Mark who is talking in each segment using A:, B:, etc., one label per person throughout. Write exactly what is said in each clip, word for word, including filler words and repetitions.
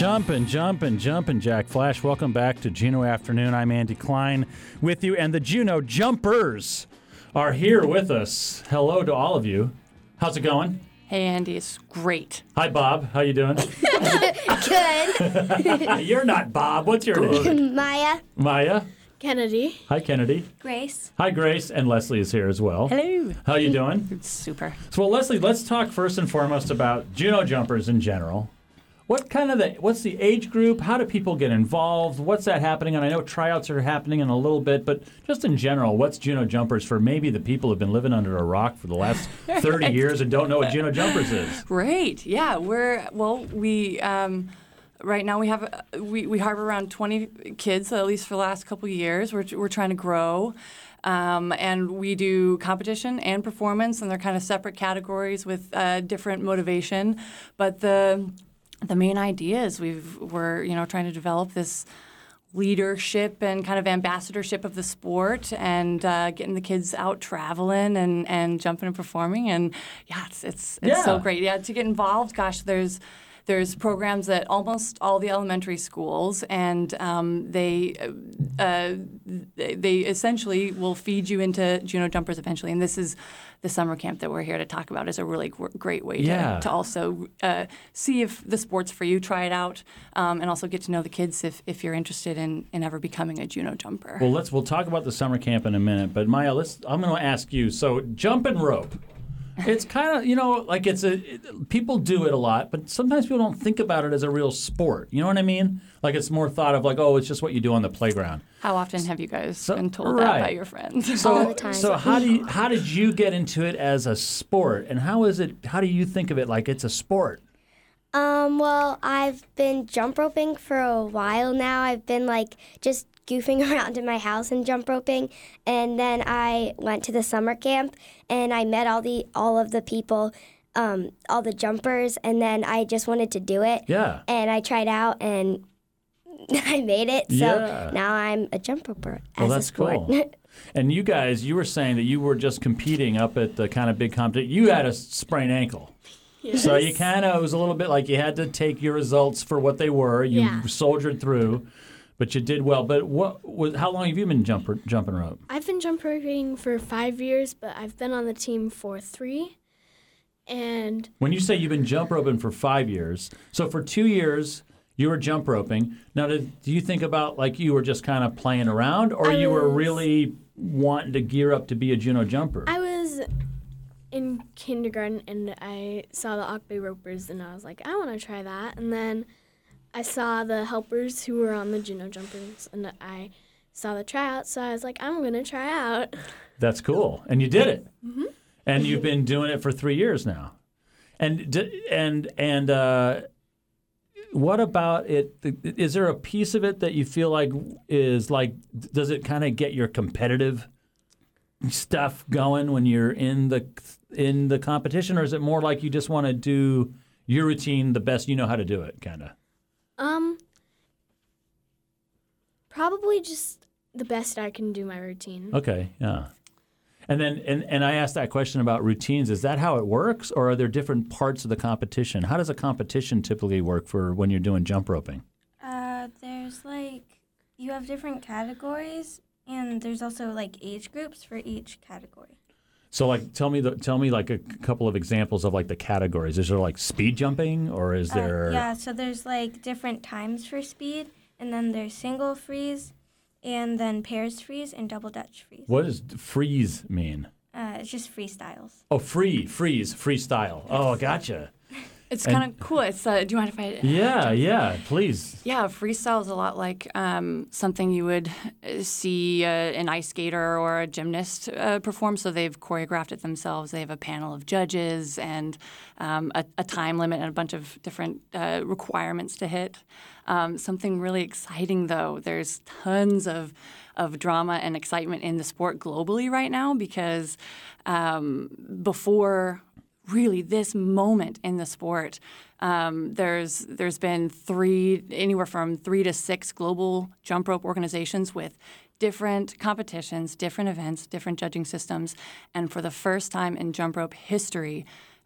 A: Jumpin', jumpin', jumpin', Jack Flash. Welcome back to Juneau Afternoon. I'm Andy Klein with you, and the Juneau Jumpers are here with us. Hello to all of you. How's it going?
B: Hey, Andy, it's great.
A: Hi, Bob. How you doing?
C: Good.
A: You're not Bob. What's your name?
C: Maya.
A: Maya.
D: Kennedy.
A: Hi, Kennedy.
C: Grace.
A: Hi, Grace. And Leslie is here as well.
B: Hello.
A: How you doing?
B: It's super.
A: So, well, Leslie, let's talk first and foremost about Juneau Jumpers in general. What kind of the, what's the age group? How do people get involved? What's that happening? And I know tryouts are happening in a little bit, but just in general, what's Juneau Jumpers for maybe the people who've been living under a rock for the last thirty years and don't know what Juneau Jumpers is?
B: Great. Yeah, we're, well, we, um, right now we have, uh, we, we harbor around twenty kids, at least for the last couple of years. We're, we're trying to grow. Um, and we do competition and performance, and they're kind of separate categories with uh, different motivation. But the The main idea is we've, we're, you know, trying to develop this leadership and kind of ambassadorship of the sport and uh, getting the kids out traveling and, and jumping and performing. And, yeah, it's it's, it's
A: Yeah.
B: so great. Yeah, to get involved, gosh, there's there's programs at almost all the elementary schools, and um, they uh, they essentially will feed you into Juneau Jumpers eventually. And this is the summer camp that we're here to talk about is a really gr- great way to,
A: Yeah.
B: to also uh, see if the sport's for you, try it out, um, and also get to know the kids if, if you're interested in, in ever becoming a Juneau Jumper.
A: Well, let's we'll talk about the summer camp in a minute. But Maya, let's I'm going to ask you. So, jump and rope. It's kind of, you know, like it's a it, people do it a lot, but sometimes people don't think about it as a real sport. You know what I mean? Like it's more thought of like, oh, it's just what you do on the playground.
B: How often have you guys
A: So-
B: been told
A: right.
B: that by your friends?
A: So,
C: All the time.
A: so how do you, how did you get into it as a sport, and how is it? How do you think of it like it's a sport?
C: Um, well, I've been jump roping for a while now. I've been like just goofing around in my house and jump roping, and then I went to the summer camp and I met all the all of the people, um, all the jumpers, and then I just wanted to do it.
A: Yeah.
C: And I tried out and I made it. So
A: Yeah.
C: now I'm a jump roper as
A: Well,
C: a
A: that's
C: sport.
A: cool. And you guys, you were saying that you were just competing up at the kind of big competition. You had a sprained ankle.
D: Yes.
A: So you kind of, it was a little bit like you had to take your results for what they were. You
D: Yeah.
A: soldiered through, but you did well. But what was, how long have you been jumper, jumping rope?
D: I've been jump roping for five years, but I've been on the team for three. And
A: When you say you've been jump roping for five years, so for two years you were jump roping. Now, did, do you think about like you were just kind of playing around, or
D: I
A: you were
D: was-
A: really wanting to gear up to be a Juneau jumper?
D: I was in kindergarten and I saw the Ock Bay Ropers and I was like, I want to try that. And then I saw the helpers who were on the Juneau Jumpers and I saw the tryouts, so I was like, I'm going to try out.
A: That's cool, and you did it. Mm-hmm. And you've been doing it for three years now. And d- and and uh, what about it? Is there a piece of it that you feel like is like? Does it kind of get your competitive stuff going when you're in the in the competition, or is it more like you just want to do your routine the best you know how to do it, kind of?
D: Um, probably just the best I can do my routine.
A: Okay, yeah. And then, and, and I asked that question about routines. Is that how it works, or are there different parts of the competition? How does a competition typically work for when you're doing jump roping?
E: Uh, there's like, you have different categories, and there's also like age groups for each category.
A: So, like, tell me the tell me like a couple of examples of like the categories. Is there like speed jumping, or is there?
E: Uh, yeah, so there's like different times for speed, and then there's single freeze, and then pairs freeze, and double Dutch freeze.
A: What does freeze mean?
E: Uh, it's just freestyles.
A: Oh, free, freeze, freestyle. Oh, gotcha.
B: It's
A: And-
B: kind of cool. It's uh, do you mind if I?
A: Yeah, yeah. Please.
B: Yeah, freestyle is a lot like um, something you would uh, see uh, an ice skater or a gymnast uh, perform. So they've choreographed it themselves. They have a panel of judges and um, a, a time limit and a bunch of different uh, requirements to hit. Um, something really exciting, though. There's tons of of drama and excitement in the sport globally right now because um, before really this moment in the sport, um, there's there's been three anywhere from three to six global jump rope organizations with different competitions, different events, different judging systems, and for the first time in jump rope history,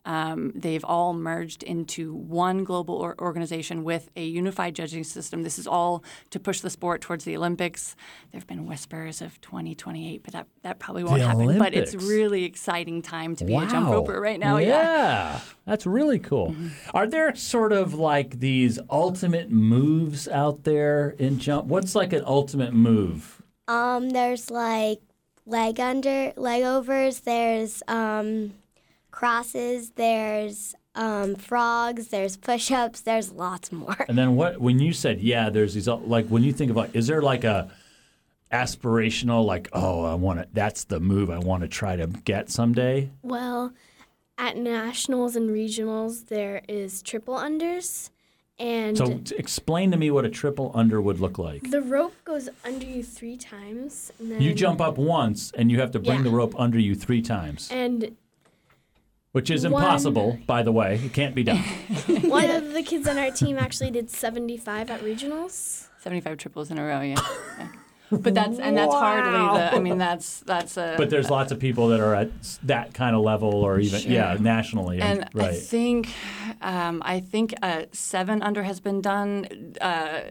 B: Um, they've all merged into one global or- organization with a unified judging system. This is all to push the sport towards the Olympics. There have been whispers of twenty twenty-eight, but that, that probably won't
A: The
B: happen.
A: Olympics.
B: But it's really exciting time to be
A: wow.
B: a jump roper right now.
A: Yeah,
B: Yeah.
A: that's really cool.
B: Mm-hmm.
A: Are there sort of like these ultimate moves out there in jump? What's like an ultimate move?
C: Um, there's like leg under, leg overs. There's um, crosses. There's um, frogs. There's push-ups. There's lots more.
A: And then what? When you said yeah, there's these like when you think about, is there like a aspirational like oh I want to that's the move I want to try to get someday?
D: Well, at nationals and regionals, there is triple unders, and
A: So t- explain to me what a triple under would look like.
D: the rope goes under you three times. And then
A: You jump up once and you have to bring
D: Yeah.
A: the rope under you three times,
D: And
A: which is
D: one-
A: impossible, by the way. It can't be done.
D: one of the kids on our team actually did seventy-five at regionals.
B: seventy-five triples in a row, yeah. yeah. But that's and that's hardly the. I mean, that's that's a.
A: But there's lots of people that are at s- that kind of level, or even
B: Sure.
A: yeah, nationally.
B: And I
A: right.
B: think, um, I think a seven under has been done. Uh,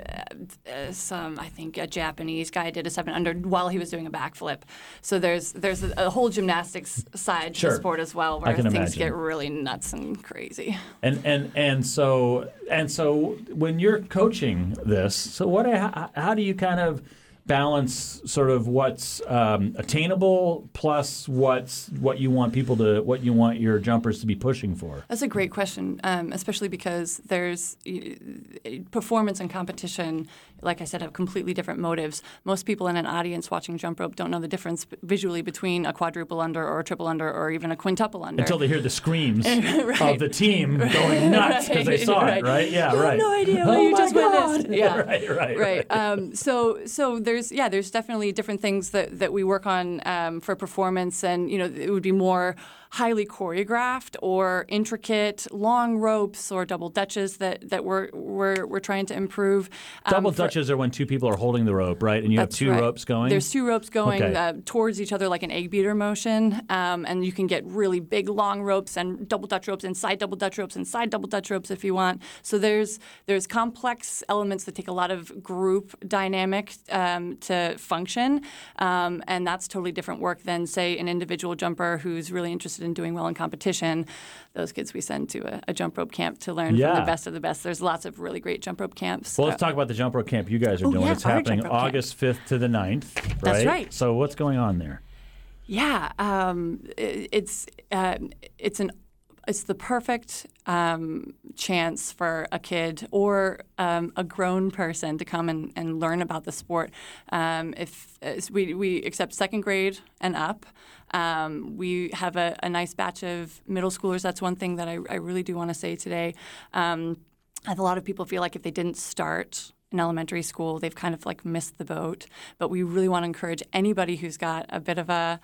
B: uh, some, I think, a Japanese guy did a seven under while he was doing a backflip. So there's there's a, a whole gymnastics side
A: Sure.
B: to the sport as well,
A: I
B: where
A: can
B: things
A: imagine.
B: get really nuts and crazy.
A: And and and so and so when you're coaching this, so what? How, how do you kind of balance sort of what's um, attainable plus what's what you want people to what you want your jumpers to be pushing for?
B: That's a great question, um, especially because there's uh, performance and competition, like I said, have completely different motives. Most people in an audience watching jump rope don't know the difference visually between a quadruple under or a triple under or even a quintuple under.
A: Until they hear the screams
B: Right.
A: of the team going nuts because they saw
B: Right.
A: it, right? Yeah,
B: You have
A: right.
B: no idea what
A: oh
B: you
A: my
B: just
A: God.
B: witnessed. Yeah.
A: right, right,
B: right. Um, so, so there's yeah, there's definitely different things that, that we work on um, for performance, and you know, it would be more highly choreographed or intricate long ropes or double dutches that, that we're, we're we're trying to improve. Um,
A: Double
B: for-
A: dutches are when two people are holding the rope, right? And you have
B: That's
A: two
B: right.
A: ropes going.
B: There's two ropes going
A: Okay.
B: uh, towards each other like an egg beater motion, um, and you can get really big long ropes and double dutch ropes inside double dutch ropes inside double dutch ropes if you want. So there's there's complex elements that take a lot of group dynamic um, to function, um, and that's totally different work than say an individual jumper who's really interested in doing well in competition. Those kids we send to a, a jump rope camp to learn
A: Yeah.
B: from the best of the best. There's lots of really great jump rope camps.
A: Well, let's
B: Uh,
A: talk about the jump rope camp you guys are
B: Oh,
A: doing.
B: yeah,
A: it's
B: our
A: happening
B: jump rope camp.
A: August fifth to the ninth, right?
B: That's right.
A: So what's going on there?
B: Yeah, um, it, it's uh, it's an it's the perfect um, chance for a kid or um, a grown person to come and, and learn about the sport. Um, if uh, we we accept second grade and up. Um, we have a, a nice batch of middle schoolers. That's one thing that I, I really do want to say today. Um, I have a lot of people feel like if they didn't start in elementary school, they've kind of like missed the boat. But we really want to encourage anybody who's got a bit of a,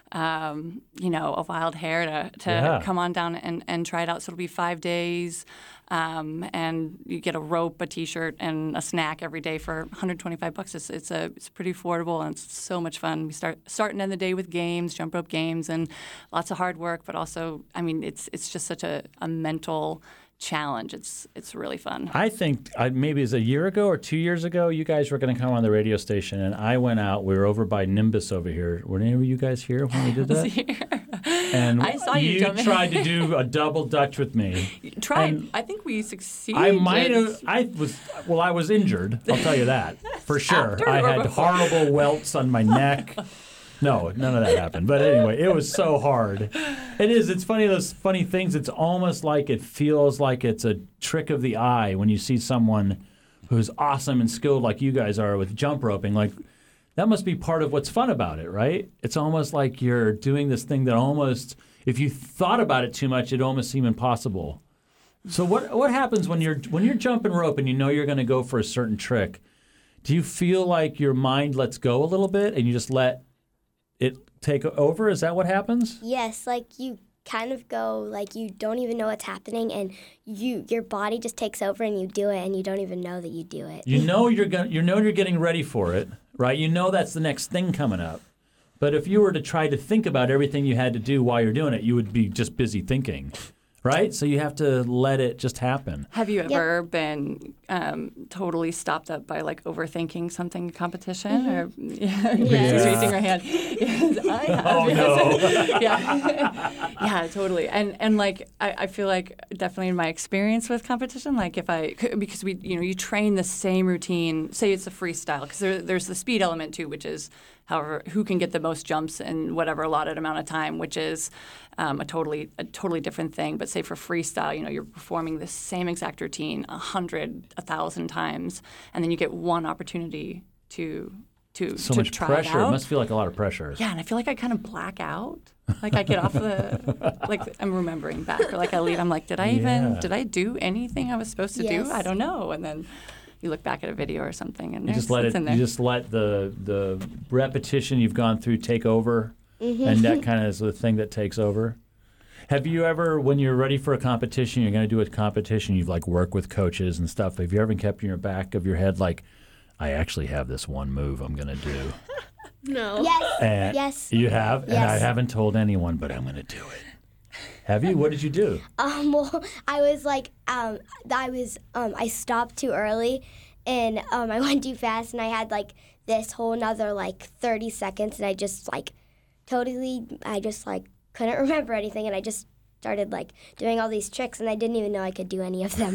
B: um, you know, a wild hair to, to
A: Yeah.
B: come on down and, and try it out. So it'll be five days, um, and you get a rope, a T-shirt, and a snack every day for one hundred twenty-five bucks. It's it's a it's pretty affordable and it's so much fun. We start start and end the day with games, jump rope games, and lots of hard work. But also, I mean, it's it's just such a, a mental challenge. It's it's really fun.
A: I think uh, maybe it was a year ago or two years ago, you guys were going to come on the radio station, and I went out. We were over by Nimbus over here. Were any of you guys here when we did that? And
B: I saw you jump in.
A: tried to do a double dutch with me.
B: Tried.
A: And
B: I think we succeeded.
A: I might have. I was. Well, I was injured. I'll tell you that for sure.
B: After
A: I
B: or
A: had
B: before?
A: horrible welts on my neck. No, none of that happened. But anyway, it was so hard. It is. It's funny, those funny things. It's almost like it feels like it's a trick of the eye when you see someone who's awesome and skilled like you guys are with jump roping. Like, that must be part of what's fun about it, right? It's almost like you're doing this thing that almost, if you thought about it too much, it'd almost seem impossible. So what what happens when you're when you're jumping rope and you know you're going to go for a certain trick? Do you feel like your mind lets go a little bit and you just let it take over? Is that what happens?
C: Yes, like you kind of go like you don't even know what's happening, and you your body just takes over and you do it, and you don't even know that you do it.
A: You know you're going you know you're getting ready for it, right? You know that's the next thing coming up. But if you were to try to think about everything you had to do while you're doing it, you would be just busy thinking. right? So you have to let it just happen.
B: Have you ever been um, totally stopped up by like overthinking something in competition? Or yeah,
D: Yes.
B: she's raising her hand. Yes, I have.
A: Oh,
B: yes. yeah, yeah, totally. And and like I, I feel like definitely in my experience with competition, like if I because we you know you train the same routine. Say it's a freestyle because there, there's the speed element too, which is however who can get the most jumps in whatever allotted amount of time, which is um, a totally a totally different thing. But say for freestyle, you know, you're performing the same exact routine a hundred, a thousand times, and then you get one opportunity to to
A: So
B: to
A: much
B: try
A: pressure.
B: it
A: It
B: out.
A: must feel like a lot of pressure.
B: Yeah, and I feel like I kind of black out. Like I get off the, like I'm remembering back, or like I leave. I'm like, did I even,
A: Yeah.
B: did I do anything I was supposed to
C: Yes.
B: do? I don't know. And then you look back at a video or something, and
A: You
B: there's
A: just let
B: it's
A: it.
B: in there.
A: You just let the the repetition you've gone through take over,
C: Mm-hmm.
A: and that kind of is the thing that takes over. Have you ever, when you're ready for a competition, you're going to do a competition, you've like worked with coaches and stuff. Have you ever kept in your back of your head like, I actually have this one move I'm going to do?
D: No.
C: Yes.
A: And
C: Yes.
A: You have, and I
C: Yes.
A: haven't told anyone, but I'm going to do it. Have you? What did you do?
C: Um, well, I was like, um, I was, um, I stopped too early, and um, I went too fast, and I had like this whole another like thirty seconds, and I just like totally, I just like couldn't remember anything, and I just started like doing all these tricks, and I didn't even know I could do any of them.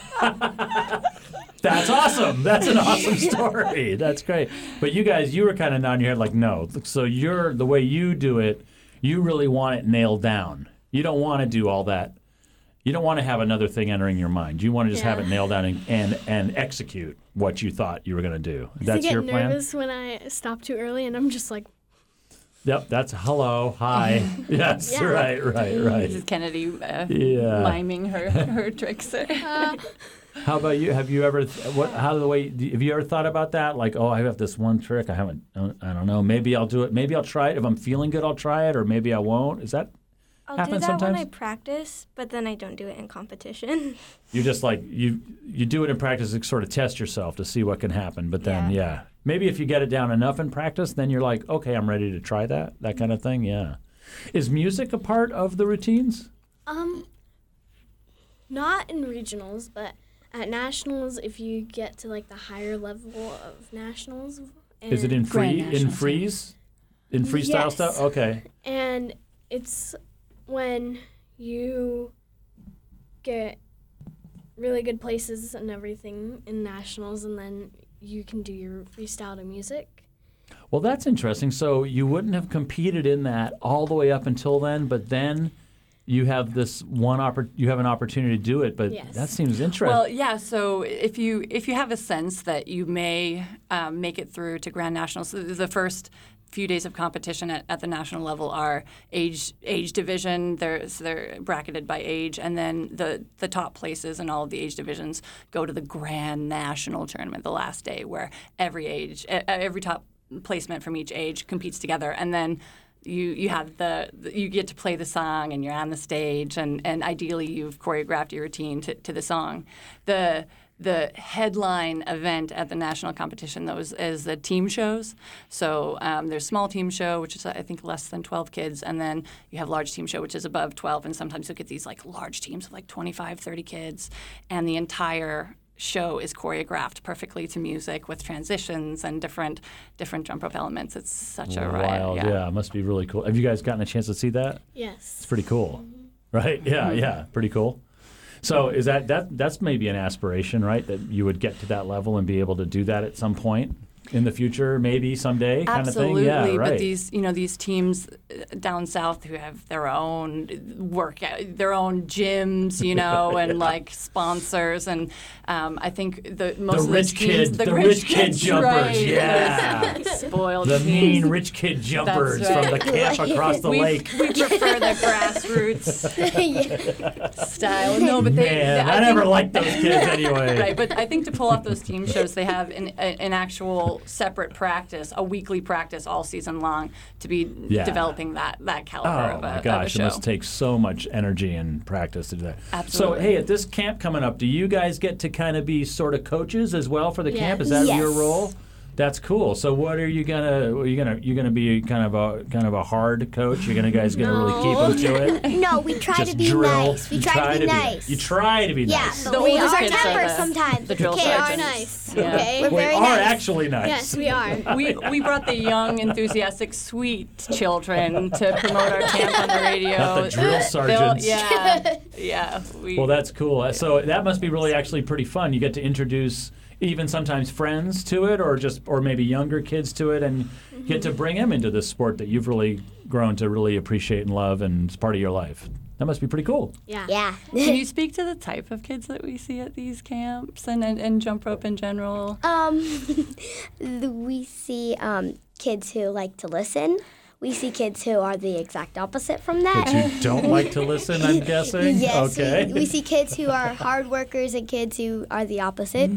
A: That's awesome. That's an awesome story. That's great. But you guys, you were kind of nodding your head like, no. So you're the way you do it, you really want it nailed down. You don't want to do all that. You don't want to have another thing entering your mind. You want to just have
D: Yeah.
A: it nailed down and, and, and execute what you thought you were going to do.
D: I
A: That's
D: get
A: your plan?
D: nervous when I stop too early, and I'm just like,
A: Yep, that's hello, hi. Yes,
D: Yeah.
A: right, right, right.
B: This is Kennedy uh,
A: Yeah.
B: miming her her tricks.
D: uh,
A: How about you? Have you ever, what, how the way, have you ever thought about that? Like, oh, I have this one trick. I haven't, I don't know. Maybe I'll do it. Maybe I'll try it. If I'm feeling good, I'll try it, or maybe I won't. Is that,
E: I'll
A: Happens
E: do that when
A: sometimes?
E: I practice, but then I don't do it in competition.
A: you just like, you you do it in practice to sort of test yourself to see what can happen. But then, yeah.
E: Yeah.
A: Maybe if you get it down enough in practice, then you're like, okay, I'm ready to try that, that kind of thing. Yeah. Is music a part of the routines?
D: um, not in regionals, but at nationals, if you get to like the higher level of nationals, and,
A: Is it in free,
B: Grand
A: in
B: nationals,
A: freeze? In freestyle
D: Yes.
A: stuff? Okay.
D: and it's when you get really good places and everything in nationals, and then you can do your freestyle to music.
A: Well, that's interesting. So you wouldn't have competed in that all the way up until then, but then you have this one oppor- you have an opportunity to do it. But
D: Yes.
A: that seems interesting.
B: Well, yeah. So if you if you have a sense that you may um, make it through to Grand Nationals, so the first few days of competition at, at the national level are age age division. They're so they're bracketed by age, and then the the top places in all of the age divisions go to the Grand National tournament, the last day, where every age e- every top placement from each age competes together, and then. You you have the you get to play the song, and you're on the stage, and, and ideally you've choreographed your routine to, to the song. The the headline event at the national competition though is, is the team shows. So um, there's small team show, which is I think less than twelve kids, and then you have large team show, which is above twelve, and sometimes you'll get these like large teams of like twenty-five, thirty kids, and the entire show is choreographed perfectly to music with transitions and different different jump rope elements. It's such a riot.
A: Wild,
B: Yeah.
A: yeah, it must be really cool. Have you guys gotten a chance to see that?
D: Yes.
A: It's pretty cool, right? Yeah, yeah, pretty cool. So is that that that's maybe an aspiration, right? That you would get to that level and be able to do that at some point in the future, maybe someday, kind
B: Absolutely,
A: of thing. Yeah, right.
B: but these you know these teams uh, down south who have their own work, their own gyms, you know, and like sponsors, and um, I think the most
A: the
B: of those
A: rich
B: teams,
A: kid,
B: the,
A: the rich kid
B: kids,
A: jumpers,
B: right,
A: yeah.
B: those spoiled
A: The
B: teams.
A: mean rich kid jumpers
B: right.
A: from the camp across the
B: we,
A: lake.
B: we prefer the grassroots style. No, but they.
A: Man,
B: I
A: I, never
B: think-
A: liked those kids anyway.
B: Right, but I think to pull off those team shows, they have an, a- an actual separate practice, a weekly practice all season long to be
A: Yeah.
B: developing that that caliber
A: Oh
B: of a,
A: my
B: of a
A: gosh, it
B: show.
A: must take so much energy and practice to do that.
B: Absolutely.
A: So, hey, at this camp coming up, do you guys get to kind of be sort of coaches as well for the camp? Is
D: Yes.
A: that your
C: Yes.
A: role? That's cool. So what are you gonna? Are you gonna? You're gonna be kind of a kind of a hard coach. You're gonna guys gonna really keep them to it.
C: No, we try
A: Just
C: to be
A: drill.
C: nice. We
A: You
C: try, to be nice.
A: You try to be
C: yeah,
A: nice.
C: but
B: The
C: we
B: oldest
C: are
B: kids are
C: tempers
B: the-
C: sometimes.
B: the
C: but
B: drill
C: we
D: We
C: can't.
D: are
B: sergeants.
D: nice.
B: Yeah.
D: Okay.
C: We're
A: We
C: very
A: are
C: nice.
A: actually nice.
D: Yes, we are.
B: We we brought the young, enthusiastic, sweet children to promote our camp on the radio.
A: Not the drill
B: They'll-
A: sergeants.
B: Yeah, yeah. We,
A: Well, that's cool. So that must be really actually pretty fun. You get to introduce even sometimes friends to it, or just or maybe younger kids to it, and get to bring them into this sport that you've really grown to really appreciate and love, and it's part of your life. That must be pretty cool.
D: Yeah.
C: Yeah.
B: Can you speak to the type of kids that we see at these camps and, and, and jump rope in general?
C: Um, we see um, kids who like to listen. We see kids who are the exact opposite from that.
A: Kids who don't like to listen, I'm guessing.
C: Yes,
A: Okay.
C: we, we see kids who are hard workers and kids who are the opposite.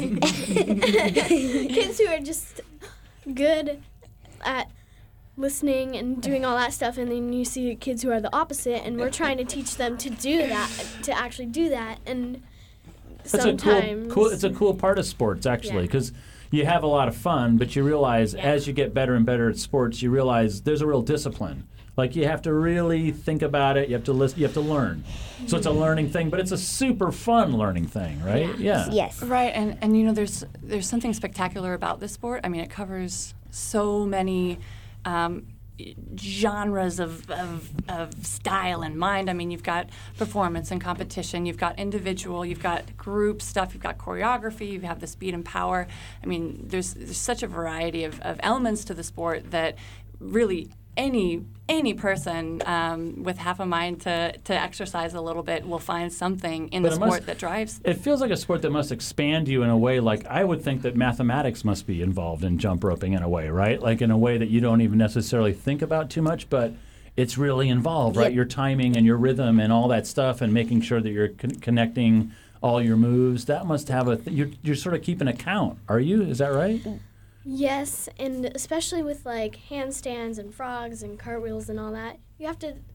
D: Kids who are just good at listening and doing all that stuff, and then you see kids who are the opposite, and we're trying to teach them to do that, to actually do that, and
A: That's
D: sometimes
A: a cool, cool. It's a cool part of sports, actually,
D: Yeah.
A: because you have a lot of fun, but you realize
D: Yeah.
A: as you get better and better at sports, you realize there's a real discipline. Like you have to really think about it. You have to listen. You have to learn. So it's a learning thing, but it's a super fun learning thing, right? Yeah.
C: Yes.
B: Right, and, and you know, there's there's something spectacular about this sport. I mean, it covers so many um, genres of, of, of style and mind. I mean, you've got performance and competition, you've got individual, you've got group stuff, you've got choreography, you have the speed and power. I mean, there's, there's such a variety of, of elements to the sport that really any any person um, with half a mind to, to exercise a little bit will find something in
A: But
B: the
A: it
B: sport
A: must-
B: that drives.
A: It feels like a sport that must expand you in a way. Like I would think that mathematics must be involved in jump roping in a way, right? Like in a way that you don't even necessarily think about too much, but it's really involved, right?
C: Yep.
A: Your timing and your rhythm and all that stuff, and making sure that you're con- connecting all your moves. That must have a. Th- you're you're sort of keeping account. Are you? Is that right?
D: Yes, and especially with like handstands and frogs and cartwheels and all that, you have to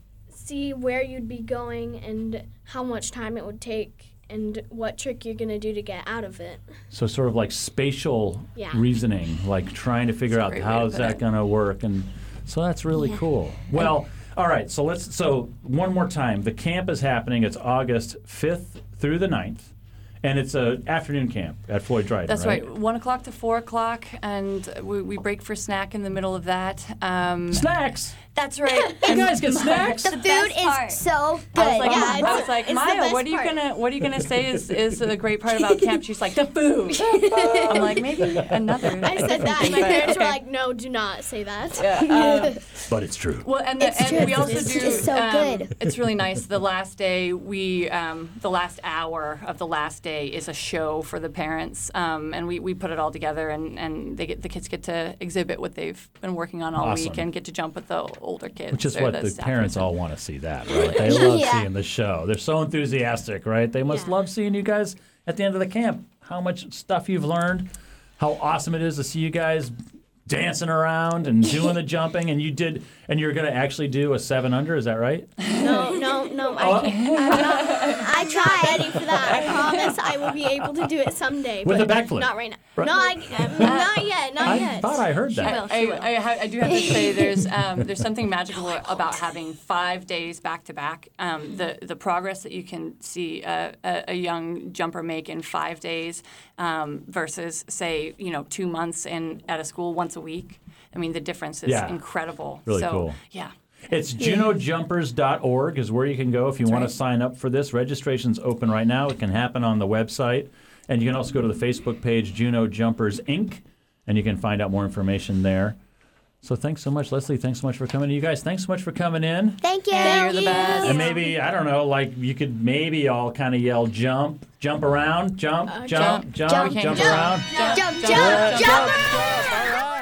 D: see where you'd be going and how much time it would take and what trick you're going to do to get out of it.
A: So sort of like spatial
D: Yeah.
A: reasoning, like trying to figure
B: That's a
A: out
B: great way to
A: how's
B: put
A: that
B: it.
A: going to work, and so that's really cool. Well, all right. So let's. So one more time, the camp is happening. It's August fifth through the ninth, and it's a afternoon camp at Floyd Dryden.
B: That's right. One o'clock to four o'clock, and we, we break for snack in the middle of that. Um,
A: Snacks.
B: that's right.
A: You guys get snacks.
C: The food
E: best
C: is
E: part.
C: so good.
B: I was like,
D: Yeah,
B: I
D: it's-
B: was like,
D: it's the
B: Maya,
D: best
B: what are you
D: part.
B: gonna what are you gonna say is, is the great part about camp? She's like, the food. I'm like, maybe another.
D: I
B: a
D: said
B: different
D: that,
B: thing,
D: and my
B: but
D: parents were
B: okay.
D: like, no, do not say that.
B: Yeah, um,
A: But it's true.
B: Well, and, the,
C: It's
B: and
C: true.
B: we also
C: It's
B: do.
C: just so
B: um,
C: good.
B: It's really nice. The last day, we um, the last hour of the last day is a show for the parents, um, and we, we put it all together, and, and they get the kids get to exhibit what they've been working on all
A: Awesome.
B: week, and get to jump with the older kids.
A: Which is
B: or
A: what the
B: staff
A: parents
B: kids.
A: all want to see that, right? They love
C: Yeah.
A: seeing the show. They're so enthusiastic, right? They must
D: Yeah.
A: love seeing you guys at the end of the camp. How much stuff you've learned, how awesome it is to see you guys dancing around and doing the jumping, and you did, and you're going to actually do a seven under, is that right?
D: No, no, no.
A: Oh.
D: I can't. I'm not, I'm not ready for that. I promise I will be able to do it someday.
A: With
D: but
A: a backflip.
D: Not right now.
A: Right.
D: No, I, um, not yet. Not
A: I
D: yet.
A: thought I heard that.
B: I, I, I, ha- I do have to say there's um, there's something magical about having five days back to back. Um, The the progress that you can see a, a, a young jumper make in five days um, versus say you know two months in at a school once a week. I mean the difference is
A: Yeah.
B: incredible.
A: Really
B: so,
A: cool.
B: Yeah.
A: It's juno jumpers dot org is where you can go if you want
B: right.
A: to sign up for this. Registration's open right now. It can happen on the website. And you can also go to the Facebook page, Juno Jumpers Incorporated, and you can find out more information there. So thanks so much, Leslie. Thanks so much for coming. You guys, thanks so much for coming in.
C: Thank you.
B: You're the best.
A: And maybe, I don't know, like you could maybe all kind of yell jump, jump around, jump, jump,
B: jump,
A: jump,
B: jump,
A: jump,
B: jump,
A: around.
C: Jump, jump,
A: Yeah,
C: jump.
A: jump. All right.